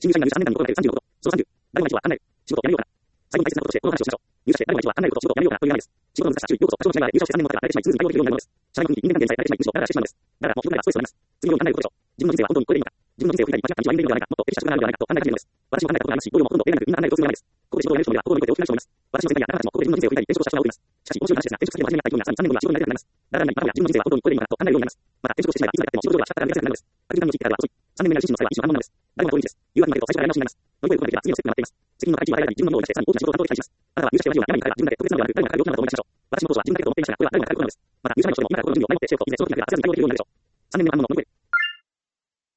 新入社員が入社3年間の頃で36度。その30、誰もが一は案内。仕事をやめようかな。最後に大切なこととして、この話をしましょう。入社して誰もが一は案内ること、仕事をやめようかなという案です。仕事の難しさ、注意、ようこそ、場所の違いは入社して3年も経てば慣れてしまい、スムーズに対応できるようになるものです。社内コミュニティ、人間関係にさえ慣れてしまい、むしろ慣れてしまうのです。だからもう気分がストレスとなります。次のように考えることでしょう。自分の人生は本当にこれでいいのか。自分の人生を振り返り、間違った道は歩んでいるのではないか。もっと適した職があるのではないかと考え始めるのです。私も考えたことがありますし、同僚もほとんど例外なくみんな案内ることをするのです。ここで仕事をやめる人もいれば、心を抜いて大きな人もいます。私の先輩やあなたたちもここで自分の人生を振り返り、転職をした人が多います。しかし、面白い話ですが、転職させても初めになった人にはさらに3年後には仕事になりたくなります。だから何またもや自分の人生は本当にこれでいいのかと考えるようになります。また、転職をしてしまえば、いつまでやっても仕事量が仕方がやりやすくなるのです。ある時間に切ってからは遅い。3年目になる心身の際は一種の反応なのです。誰もが通りです。誘惑に負けると最初からやり直しになります。乗り越えることができれば次のステップが待っています。責任の階級を上げたり、自分のものを生かしてさらに大きな仕事を担当できたりします。あなたは入社して同じような病にかかれば自分だけ特別なのではなく、誰もがかかる病気なのだと思い出しましょう。私も当初は自分だけと思っていましたが、これは誰もがかかることなのです。また、入社前の人でも今からこの準備を前もってしようと、自然と気がつかずにできるようになるでしょう。3年目の反応の乗り越え